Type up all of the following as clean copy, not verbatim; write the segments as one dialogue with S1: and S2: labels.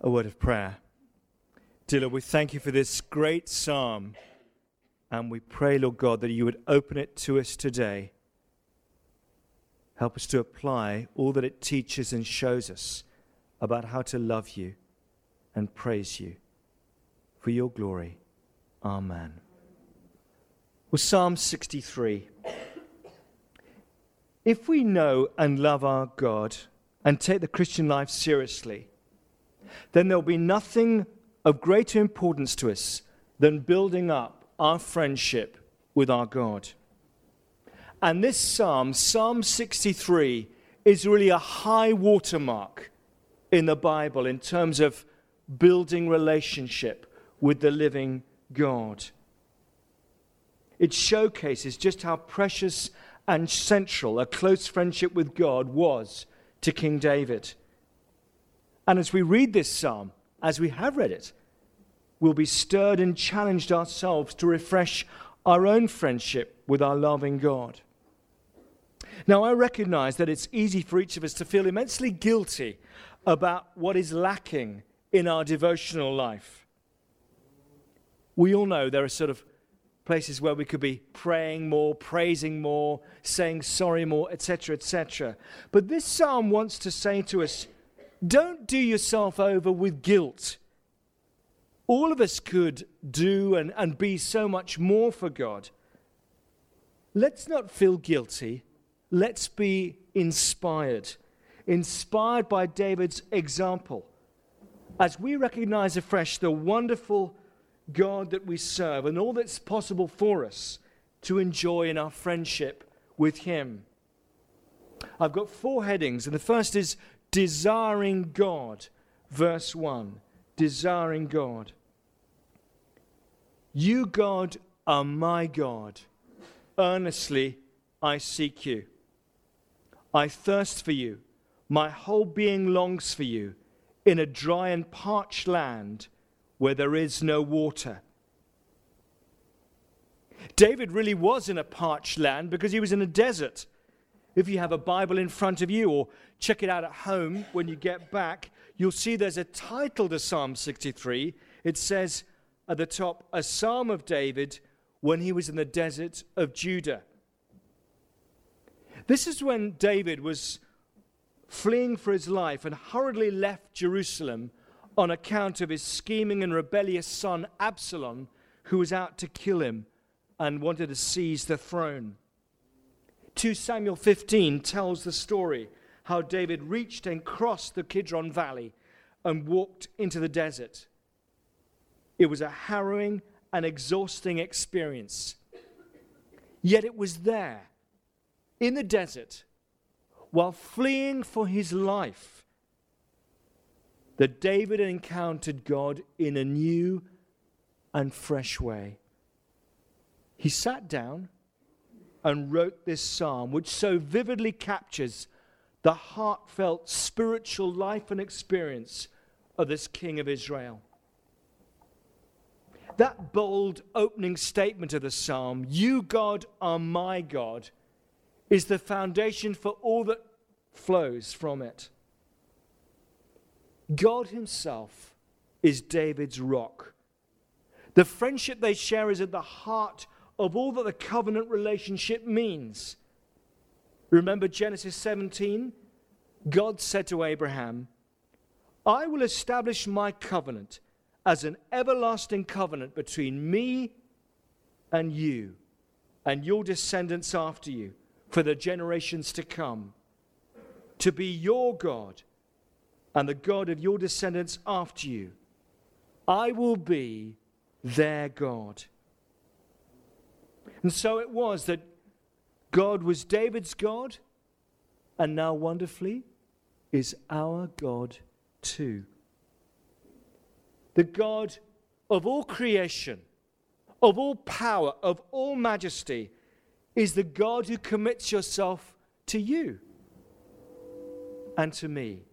S1: A word of prayer. Dear Lord, we thank you for this great psalm, and we pray, Lord God, that you would open it to us today. Help us to apply all that it teaches and shows us about how to love you and praise you for your glory. Amen. Well, Psalm 63. If we know and love our God and take the Christian life seriously, then there'll be nothing of greater importance to us than building up our friendship with our God. And this psalm, Psalm 63, is really a high watermark in the Bible in terms of building relationship with the living God. It showcases just how precious and central a close friendship with God was to King David. And as we read this psalm, as we have read it, we'll be stirred and challenged ourselves to refresh our own friendship with our loving God. Now, I recognize that it's easy for each of us to feel immensely guilty about what is lacking in our devotional life. We all know there are sort of places where we could be praying more, praising more, saying sorry more, etc., etc. But this psalm wants to say to us, don't do yourself over with guilt. All of us could do and be so much more for God. Let's not feel guilty. Let's be inspired by David's example, as we recognize afresh the wonderful God that we serve and all that's possible for us to enjoy in our friendship with Him. I've got 4 headings, and the first is desiring God. Verse 1, desiring God. You, God, are my God. Earnestly I seek you. I thirst for you. My whole being longs for you in a dry and parched land where there is no water. David really was in a parched land because he was in a desert. If you have a Bible in front of you or check it out at home when you get back, you'll see there's a title to Psalm 63. It says at the top, a psalm of David when he was in the desert of Judah. This is when David was fleeing for his life and hurriedly left Jerusalem on account of his scheming and rebellious son Absalom, who was out to kill him and wanted to seize the throne. 2 Samuel 15 tells the story how David reached and crossed the Kidron Valley and walked into the desert. It was a harrowing and exhausting experience. Yet it was there, in the desert, while fleeing for his life, that David encountered God in a new and fresh way. He sat down and wrote this psalm, which so vividly captures the heartfelt spiritual life and experience of this King of Israel. That bold opening statement of the psalm, you, God, are my God, is the foundation for all that flows from it. God himself is David's rock. The friendship they share is at the heart of all that the covenant relationship means. Remember Genesis 17? God said to Abraham, I will establish my covenant as an everlasting covenant between me and you and your descendants after you for the generations to come, to be your God and the God of your descendants after you. I will be their God. And so it was that God was David's God, and now wonderfully is our God too. The God of all creation, of all power, of all majesty, is the God who commits yourself to you and to me.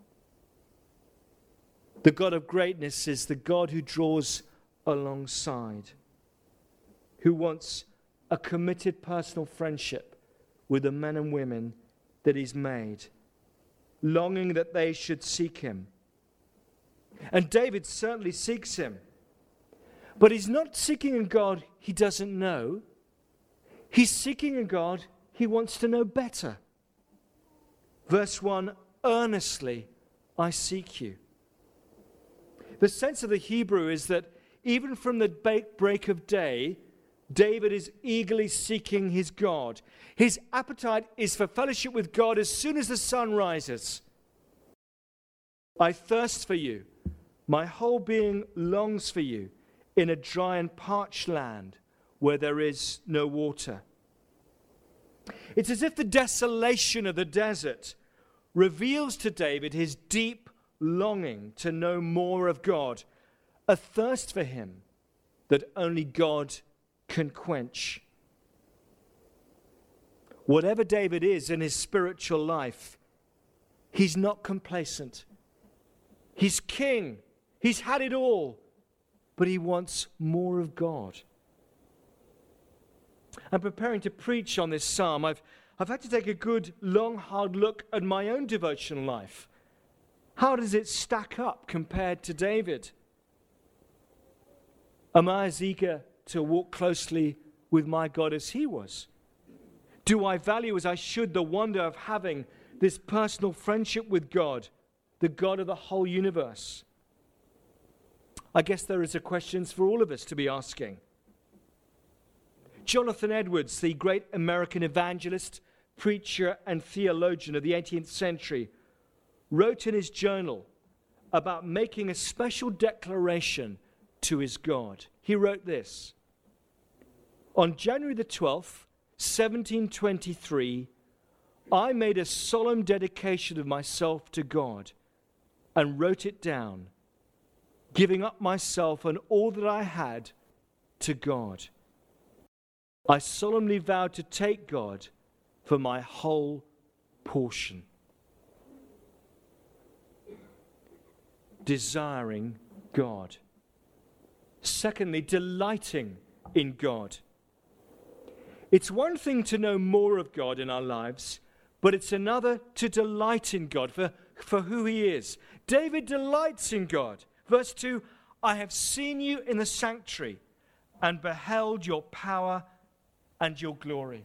S1: The God of greatness is the God who draws alongside, who wants a committed personal friendship with the men and women that he's made, longing that they should seek him. And David certainly seeks him. But he's not seeking a God he doesn't know. He's seeking a God he wants to know better. Verse 1, earnestly I seek you. The sense of the Hebrew is that even from the break of day, David is eagerly seeking his God. His appetite is for fellowship with God as soon as the sun rises. I thirst for you. My whole being longs for you in a dry and parched land where there is no water. It's as if the desolation of the desert reveals to David his deep longing to know more of God, a thirst for him that only God can quench. Whatever David is in his spiritual life, he's not complacent. He's king. He's had it all, but he wants more of God. I'm preparing to preach on this psalm. I've had to take a good, long, hard look at my own devotional life. How does it stack up compared to David? Am I as eager to walk closely with my God as he was? Do I value as I should the wonder of having this personal friendship with God, the God of the whole universe? I guess there is a question for all of us to be asking. Jonathan Edwards, the great American evangelist, preacher, and theologian of the 18th century, wrote in his journal about making a special declaration to his God. He wrote this: on January the 12th, 1723, I made a solemn dedication of myself to God and wrote it down, giving up myself and all that I had to God. I solemnly vowed to take God for my whole portion. Desiring God. Secondly, delighting in God. It's one thing to know more of God in our lives, but it's another to delight in God for who he is. David delights in God. Verse 2, I have seen you in the sanctuary and beheld your power and your glory.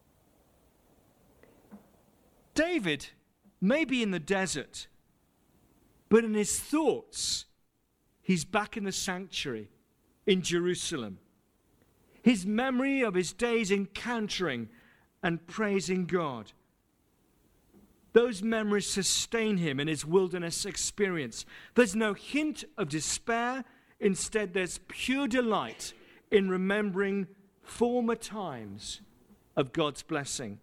S1: David may be in the desert, but in his thoughts, he's back in the sanctuary in Jerusalem. His memory of his days encountering and praising God, those memories sustain him in his wilderness experience. There's no hint of despair. Instead, there's pure delight in remembering former times of God's blessing.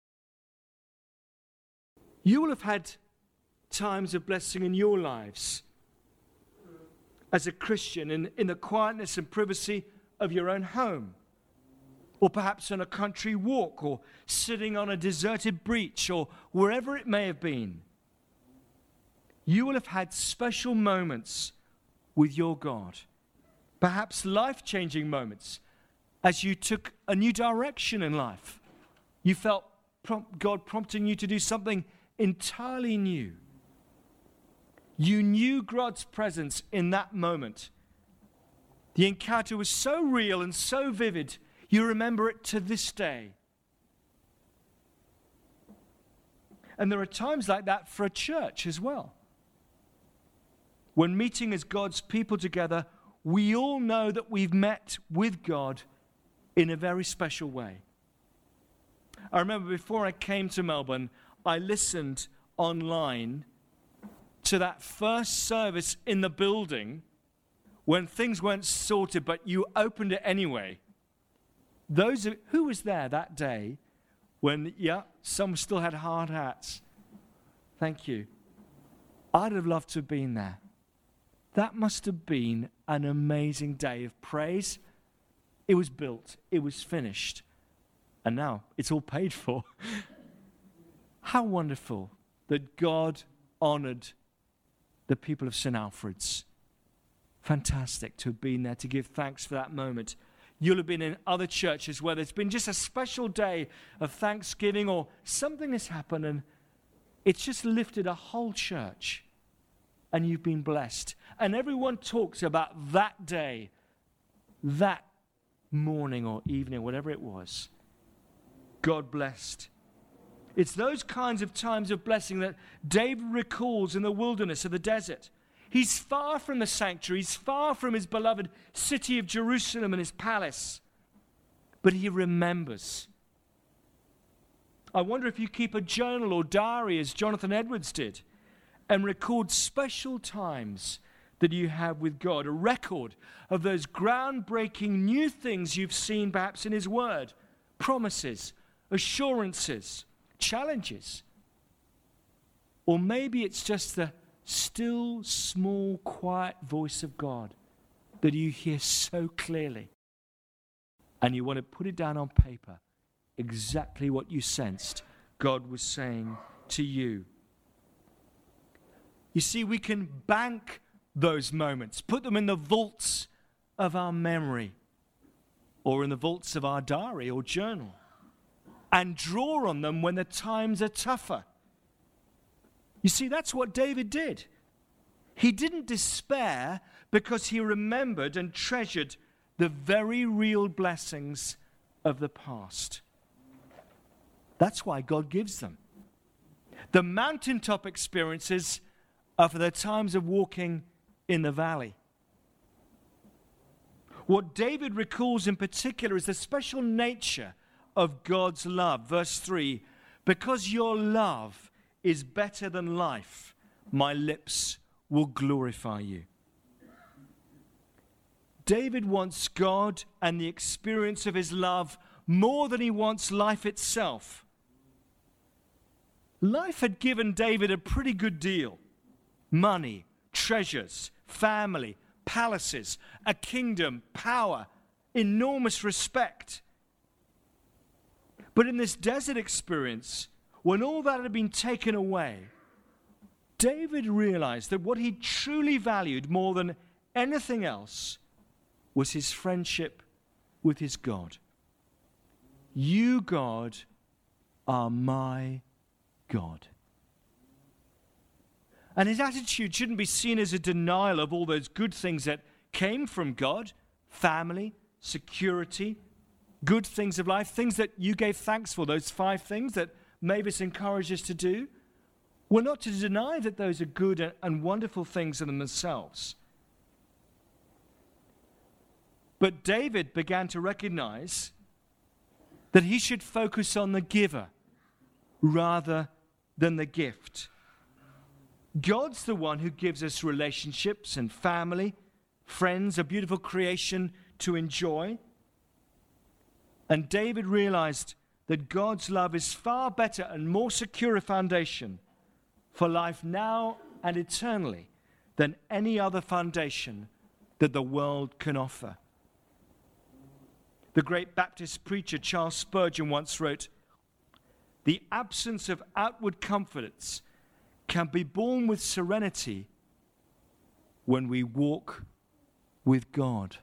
S1: You will have had times of blessing in your lives as a Christian in the quietness and privacy of your own home, or perhaps on a country walk, or sitting on a deserted beach, or wherever it may have been. You will have had special moments with your God, perhaps life-changing moments as you took a new direction in life. You felt God prompting you to do something entirely new. You knew God's presence in that moment. The encounter was so real and so vivid, you remember it to this day. And there are times like that for a church as well. When meeting as God's people together, we all know that we've met with God in a very special way. I remember before I came to Melbourne, I listened online to that first service in the building when things weren't sorted, but you opened it anyway. Who was there that day when, some still had hard hats? Thank you. I'd have loved to have been there. That must have been an amazing day of praise. It was built. It was finished. And now it's all paid for. How wonderful that God honored the people of St. Alfred's. Fantastic to have been there to give thanks for that moment. You'll have been in other churches where there's been just a special day of thanksgiving, or something has happened and it's just lifted a whole church. and you've been blessed. And everyone talks about that day, that morning or evening, whatever it was. God blessed. It's those kinds of times of blessing that David recalls in the wilderness of the desert. He's far from the sanctuary. He's far from his beloved city of Jerusalem and his palace. But he remembers. I wonder if you keep a journal or diary as Jonathan Edwards did and record special times that you have with God, a record of those groundbreaking new things you've seen perhaps in his word, promises, assurances, challenges. Or maybe it's just the still, small, quiet voice of God that you hear so clearly. And you want to put it down on paper, exactly what you sensed God was saying to you. You see, we can bank those moments, put them in the vaults of our memory or in the vaults of our diary or journal, and draw on them when the times are tougher. You see, that's what David did. He didn't despair because he remembered and treasured the very real blessings of the past. That's why God gives them. The mountaintop experiences are for the times of walking in the valley. What David recalls in particular is the special nature of God's love. Verse 3, because your love is better than life, my lips will glorify you. David wants God and the experience of his love more than he wants life itself. Life had given David a pretty good deal. Money, treasures, family, palaces, a kingdom, power, enormous respect. But in this desert experience, when all that had been taken away, David realized that what he truly valued more than anything else was his friendship with his God. You, God, are my God. And his attitude shouldn't be seen as a denial of all those good things that came from God, family, security, good things of life, things that you gave thanks for, those 5 things that Mavis encouraged us to do. We're not to deny that those are good and wonderful things in themselves. But David began to recognize that he should focus on the giver rather than the gift. God's the one who gives us relationships and family, friends, a beautiful creation to enjoy. And David realized that God's love is far better and more secure a foundation for life now and eternally than any other foundation that the world can offer. The great Baptist preacher Charles Spurgeon once wrote, "The absence of outward comforts can be borne with serenity when we walk with God."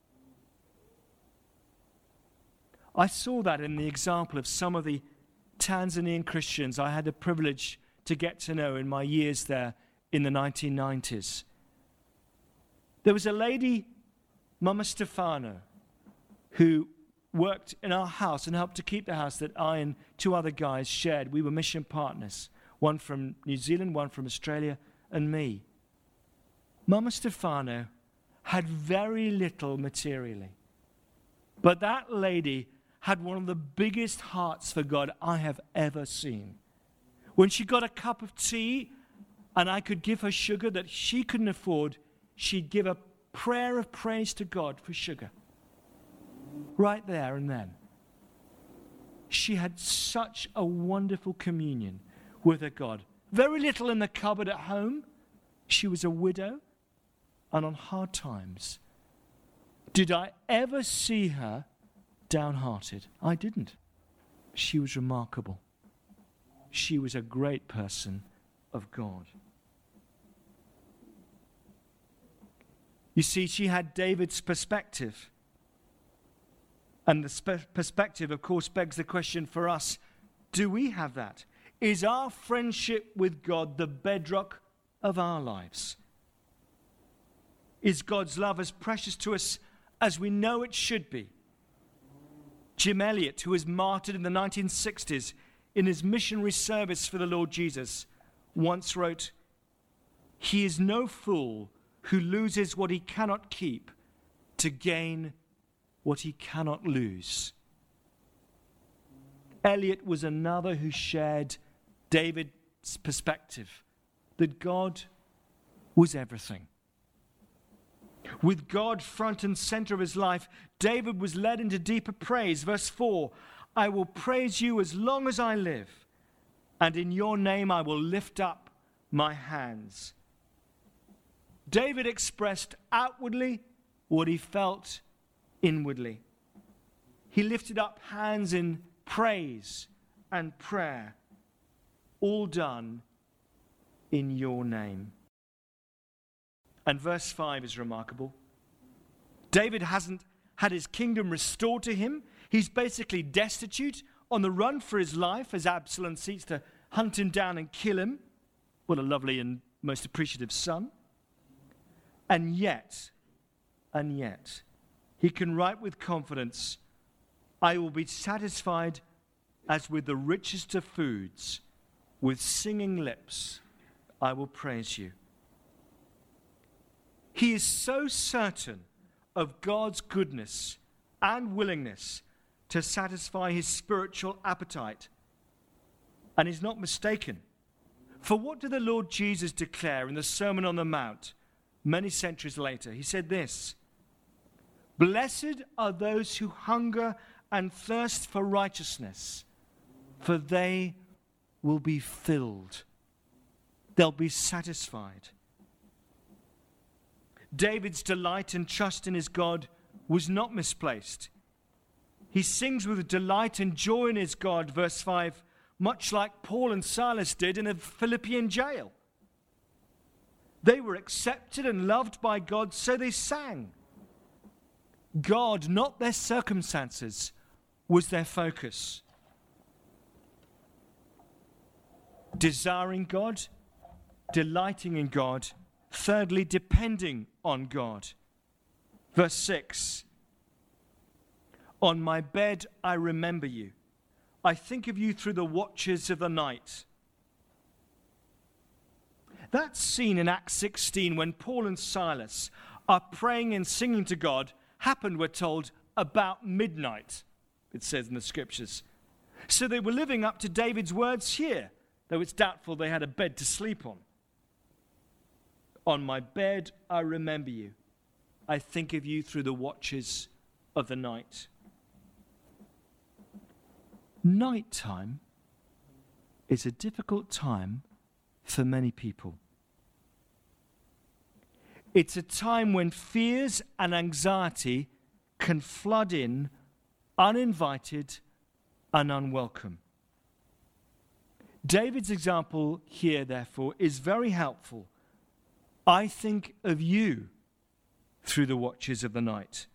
S1: I saw that in the example of some of the Tanzanian Christians I had the privilege to get to know in my years there in the 1990s. There was a lady, Mama Stefano, who worked in our house and helped to keep the house that I and 2 other guys shared. We were mission partners, one from New Zealand, one from Australia, and me. Mama Stefano had very little materially, but that lady had one of the biggest hearts for God I have ever seen. When she got a cup of tea and I could give her sugar that she couldn't afford, she'd give a prayer of praise to God for sugar. Right there and then. She had such a wonderful communion with her God. Very little in the cupboard at home. She was a widow and on hard times. Did I ever see her downhearted? I didn't. She was remarkable. She was a great person of God. You see, she had David's perspective. And the perspective, of course, begs the question for us, do we have that? Is our friendship with God the bedrock of our lives? Is God's love as precious to us as we know it should be? Jim Elliot, who was martyred in the 1960s in his missionary service for the Lord Jesus, once wrote, "He is no fool who loses what he cannot keep to gain what he cannot lose." Eliot was another who shared David's perspective that God was everything. With God front and center of his life, David was led into deeper praise. Verse 4, "I will praise you as long as I live, and in your name I will lift up my hands." David expressed outwardly what he felt inwardly. He lifted up hands in praise and prayer, all done in your name. And verse 5 is remarkable. David hasn't had his kingdom restored to him. He's basically destitute, on the run for his life as Absalom seeks to hunt him down and kill him. What a lovely and most appreciative son. And yet, he can write with confidence, "I will be satisfied as with the richest of foods. With singing lips, I will praise you." He is so certain of God's goodness and willingness to satisfy his spiritual appetite. And he's not mistaken. For what did the Lord Jesus declare in the Sermon on the Mount many centuries later? He said this, "Blessed are those who hunger and thirst for righteousness, for they will be filled." They'll be satisfied. David's delight and trust in his God was not misplaced. He sings with delight and joy in his God, verse 5, much like Paul and Silas did in a Philippian jail. They were accepted and loved by God, so they sang. God, not their circumstances, was their focus. Desiring God, delighting in God, thirdly, depending on God. Verse 6, "On my bed I remember you. I think of you through the watches of the night." That scene in Acts 16 when Paul and Silas are praying and singing to God happened, we're told, about midnight, it says in the scriptures. So they were living up to David's words here, though it's doubtful they had a bed to sleep on. "On my bed I remember you. I think of you through the watches of the night." Nighttime is a difficult time for many people. It's a time when fears and anxiety can flood in uninvited and unwelcome. David's example here, therefore, is very helpful. "I think of you through the watches of the night."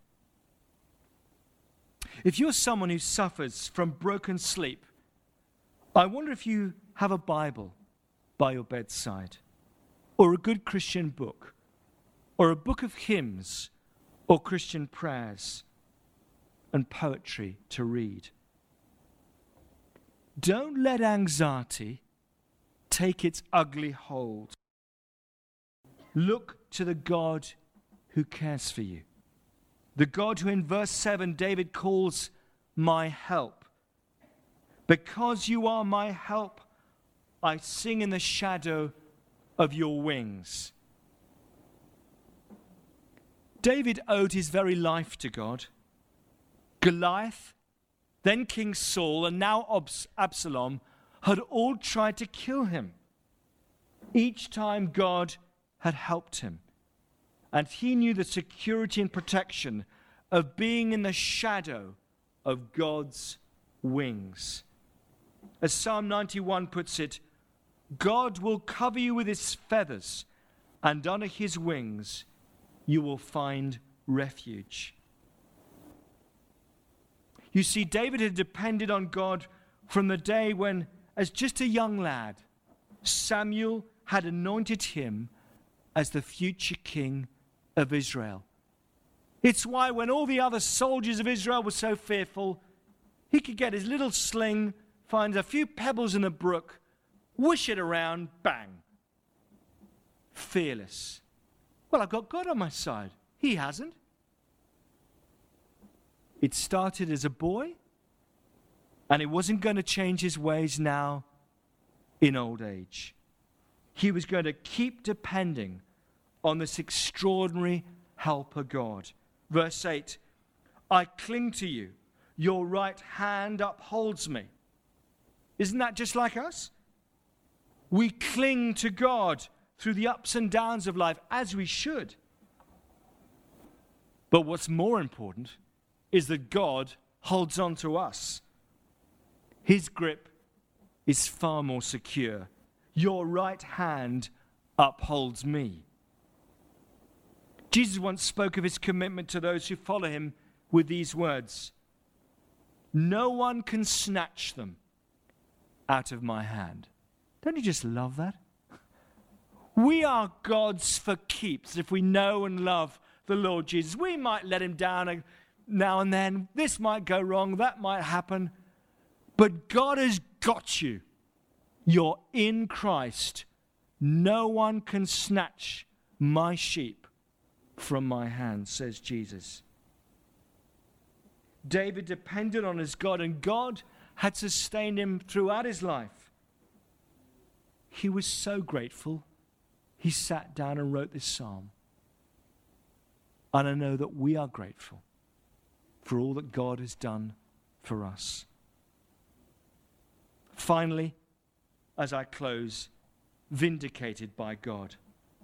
S1: If you're someone who suffers from broken sleep, I wonder if you have a Bible by your bedside, or a good Christian book, or a book of hymns, or Christian prayers and poetry to read. Don't let anxiety take its ugly hold. Look to the God who cares for you. The God who in verse 7 David calls my help. "Because you are my help, I sing in the shadow of your wings." David owed his very life to God. Goliath, then King Saul, and now Absalom had all tried to kill him. Each time God had helped him, and he knew the security and protection of being in the shadow of God's wings. As Psalm 91 puts it, God will cover you with his feathers, and under his wings you will find refuge. You see, David had depended on God from the day when, as just a young lad, Samuel had anointed him as the future king of Israel. It's why when all the other soldiers of Israel were so fearful, he could get his little sling, find a few pebbles in a brook, whoosh it around, bang. Fearless. Well, I've got God on my side. He hasn't. It started as a boy, and it wasn't going to change his ways now in old age. He was going to keep depending on this extraordinary helper God. Verse 8, I cling to you. Your right hand upholds me. Isn't that just like us? We cling to God through the ups and downs of life, as we should. But what's more important is that God holds on to us. His grip is far more secure. Your right hand upholds me. Jesus once spoke of his commitment to those who follow him with these words, no one can snatch them out of my hand. Don't you just love that? We are God's for keeps if we know and love the Lord Jesus. We might let him down now and then. This might go wrong. That might happen. But God has got you. You're in Christ. No one can snatch my sheep from my hand, says Jesus. David depended on his God, and God had sustained him throughout his life. He was so grateful, he sat down and wrote this psalm. And I know that we are grateful for all that God has done for us. Finally, as I close, vindicated by God.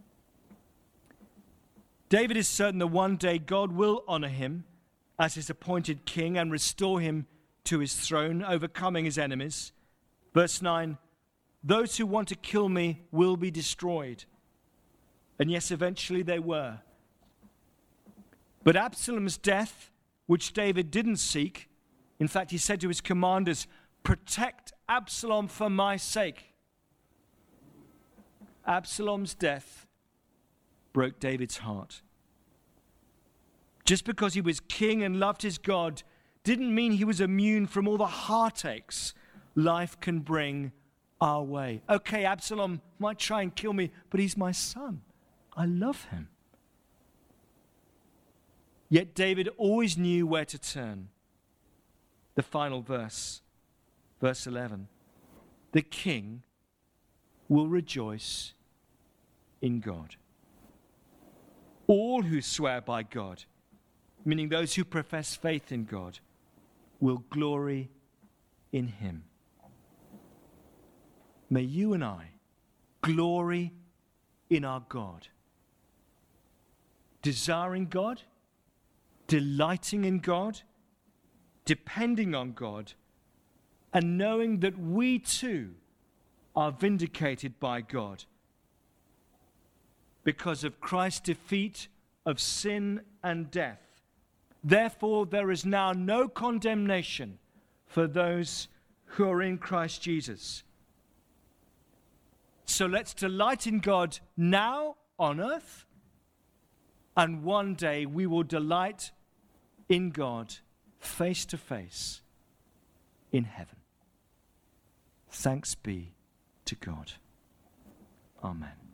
S1: David is certain that one day God will honor him as his appointed king and restore him to his throne, overcoming his enemies. Verse 9, those who want to kill me will be destroyed. And yes, eventually they were. But Absalom's death, which David didn't seek, in fact, he said to his commanders, protect Absalom for my sake. Absalom's death broke David's heart. Just because he was king and loved his God didn't mean he was immune from all the heartaches life can bring our way. Okay, Absalom might try and kill me, but he's my son. I love him. Yet David always knew where to turn. The final verse, verse 11. The king will rejoice in God. All who swear by God, meaning those who profess faith in God, will glory in him. May you and I glory in our God, desiring God, delighting in God, depending on God, and knowing that we too are vindicated by God because of Christ's defeat of sin and death. Therefore, there is now no condemnation for those who are in Christ Jesus. So let's delight in God now on earth, and one day we will delight in God face to face in heaven. Thanks be to God. Amen.